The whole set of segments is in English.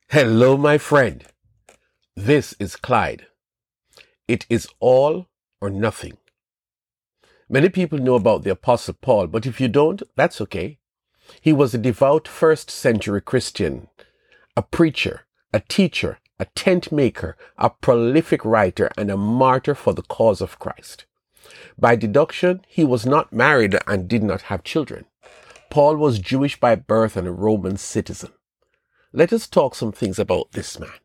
Hello, my friend. This is Clyde. It is all or nothing. Many people know about the Apostle Paul, but if you don't, that's okay. He was a devout first century Christian, a preacher, a teacher, a tent maker, a prolific writer, and a martyr for the cause of Christ. By deduction, he was not married and did not have children. Paul was Jewish by birth and a Roman citizen. Let us talk some things about this man.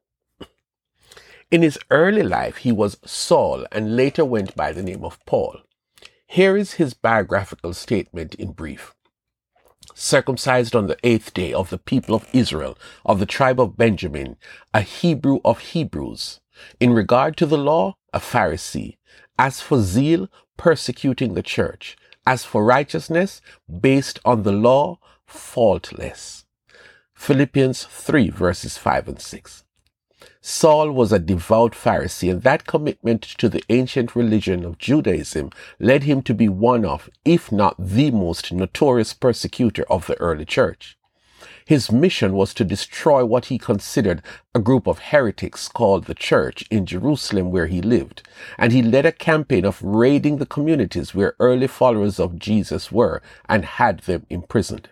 In his early life, he was Saul and later went by the name of Paul. Here is his biographical statement in brief. Circumcised on the 8th day of the people of Israel, of the tribe of Benjamin, a Hebrew of Hebrews. In regard to the law, a Pharisee. As for zeal, persecuting the church. As for righteousness, based on the law, faultless. Philippians 3 verses 5 and 6. Saul was a devout Pharisee, and that commitment to the ancient religion of Judaism led him to be one of, if not the most notorious persecutor of the early church. His mission was to destroy what he considered a group of heretics called the Church in Jerusalem where he lived, and he led a campaign of raiding the communities where early followers of Jesus were and had them imprisoned.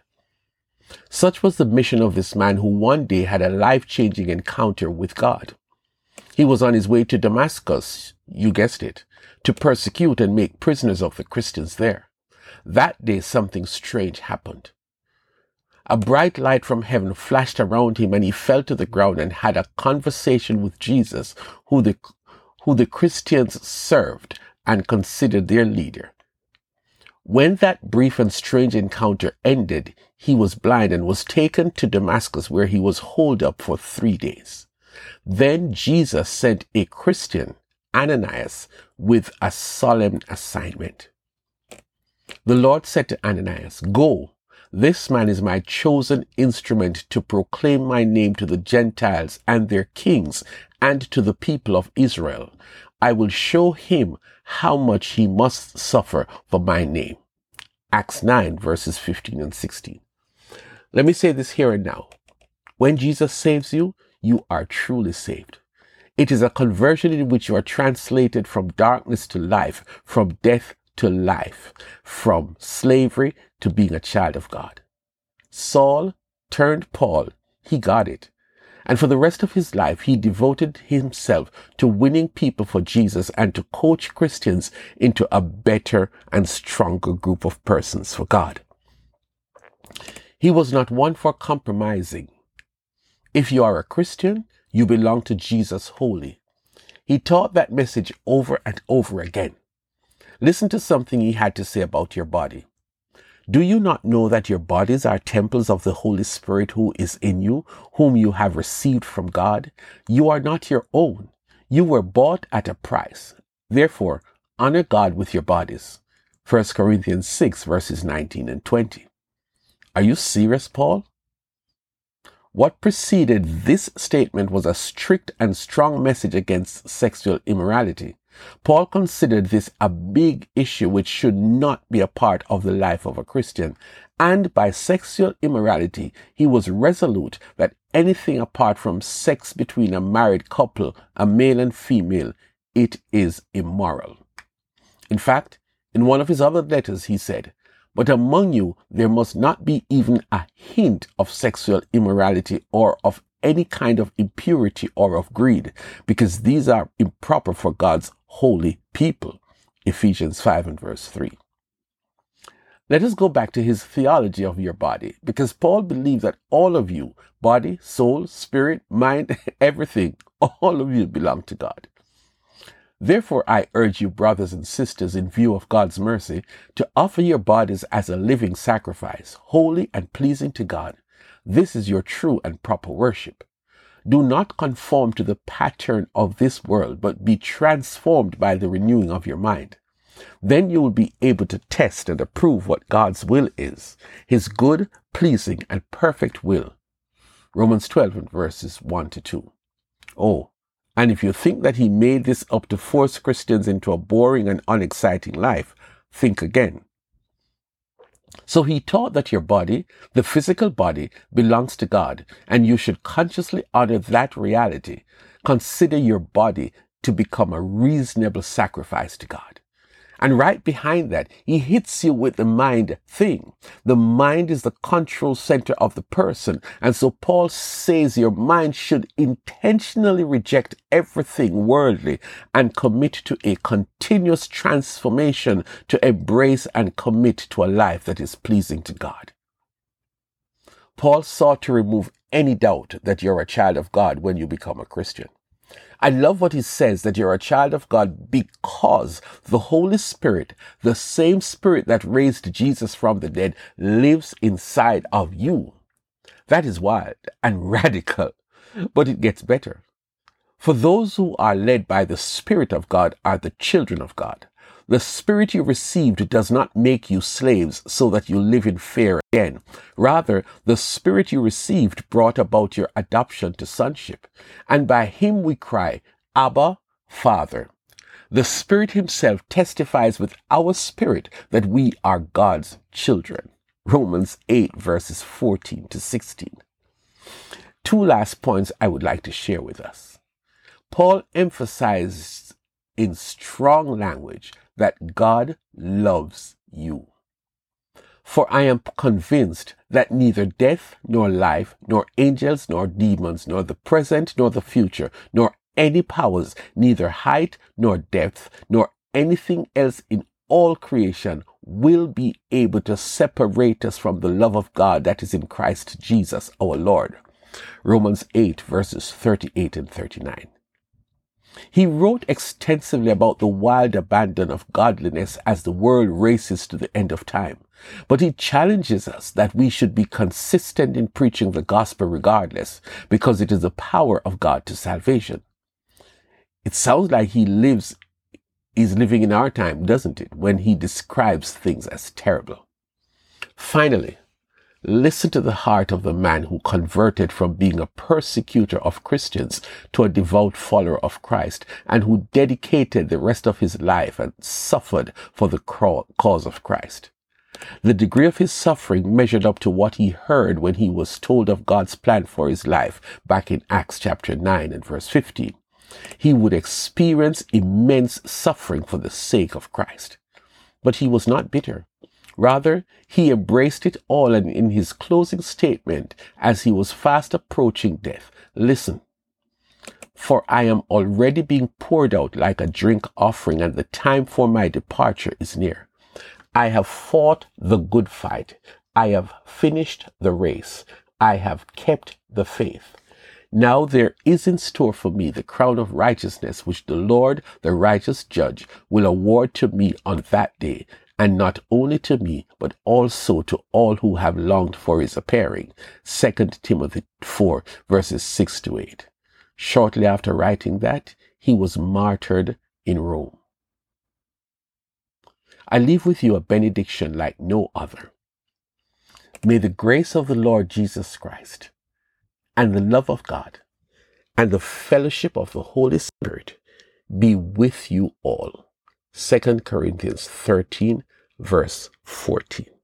Such was the mission of this man who one day had a life-changing encounter with God. He was on his way to Damascus, you guessed it, to persecute and make prisoners of the Christians there. That day something strange happened. A bright light from heaven flashed around him and he fell to the ground and had a conversation with Jesus, who the Christians served and considered their leader. When that brief and strange encounter ended, he was blind and was taken to Damascus, where he was holed up for 3 days. Then Jesus sent a Christian, Ananias, with a solemn assignment. The Lord said to Ananias, "Go, this man is my chosen instrument to proclaim my name to the Gentiles and their kings and to the people of Israel. I will show him how much he must suffer for my name." Acts 9 verses 15 and 16. Let me say this here and now. When Jesus saves you, you are truly saved. It is a conversion in which you are translated from darkness to life, from death to life, from slavery to being a child of God. Saul turned Paul. He got it. And for the rest of his life, he devoted himself to winning people for Jesus and to coach Christians into a better and stronger group of persons for God. He was not one for compromising. If you are a Christian, you belong to Jesus wholly. He taught that message over and over again. Listen to something he had to say about your body. Do you not know that your bodies are temples of the Holy Spirit who is in you, whom you have received from God? You are not your own. You were bought at a price. Therefore, honor God with your bodies. 1 Corinthians 6 verses 19 and 20. Are you serious, Paul? What preceded this statement was a strict and strong message against sexual immorality. Paul considered this a big issue which should not be a part of the life of a Christian, and by sexual immorality, he was resolute that anything apart from sex between a married couple, a male and female, it is immoral. In fact, in one of his other letters, he said, "But among you there must not be even a hint of sexual immorality or of any kind of impurity or of greed, because these are improper for God's holy people." Ephesians 5 and verse 3. Let us go back to his theology of your body, because Paul believed that all of you, body, soul, spirit, mind, everything, all of you belong to God. Therefore, I urge you, brothers and sisters, in view of God's mercy, to offer your bodies as a living sacrifice, holy and pleasing to God. This is your true and proper worship. Do not conform to the pattern of this world, but be transformed by the renewing of your mind. Then you will be able to test and approve what God's will is, his good, pleasing, and perfect will. Romans 12 and verses 1 to 2. Oh, and if you think that he made this up to force Christians into a boring and unexciting life, think again. So he taught that your body, the physical body, belongs to God, and you should consciously honor that reality. Consider your body to become a reasonable sacrifice to God. And right behind that, he hits you with the mind thing. The mind is the control center of the person. And so Paul says your mind should intentionally reject everything worldly and commit to a continuous transformation to embrace and commit to a life that is pleasing to God. Paul sought to remove any doubt that you're a child of God when you become a Christian. I love what he says, that you're a child of God because the Holy Spirit, the same Spirit that raised Jesus from the dead, lives inside of you. That is wild and radical, but it gets better. For those who are led by the Spirit of God are the children of God. The Spirit you received does not make you slaves so that you live in fear again. Rather, the Spirit you received brought about your adoption to sonship. And by him we cry, Abba, Father. The Spirit himself testifies with our spirit that we are God's children. Romans 8 verses 14 to 16. Two last points I would like to share with us. Paul emphasized in strong language that God loves you. For I am convinced that neither death, nor life, nor angels, nor demons, nor the present, nor the future, nor any powers, neither height, nor depth, nor anything else in all creation will be able to separate us from the love of God that is in Christ Jesus our Lord. Romans 8 verses 38 and 39. He wrote extensively about the wild abandon of godliness as the world races to the end of time. But he challenges us that we should be consistent in preaching the gospel regardless, because it is the power of God to salvation. It sounds like he's living in our time, doesn't it, when he describes things as terrible. Finally, listen to the heart of the man who converted from being a persecutor of Christians to a devout follower of Christ, and who dedicated the rest of his life and suffered for the cause of Christ. The degree of his suffering measured up to what he heard when he was told of God's plan for his life back in Acts chapter 9 and verse 15. He would experience immense suffering for the sake of Christ. But he was not bitter. Rather, he embraced it all, and in his closing statement, as he was fast approaching death, listen, for I am already being poured out like a drink offering, and the time for my departure is near. I have fought the good fight. I have finished the race. I have kept the faith. Now there is in store for me the crown of righteousness, which the Lord, the righteous judge, will award to me on that day, and not only to me, but also to all who have longed for his appearing. 2 Timothy 4, verses 6 to 8. Shortly after writing that, he was martyred in Rome. I leave with you a benediction like no other. May the grace of the Lord Jesus Christ, and the love of God, and the fellowship of the Holy Spirit be with you all. 2 Corinthians 13, verse 14.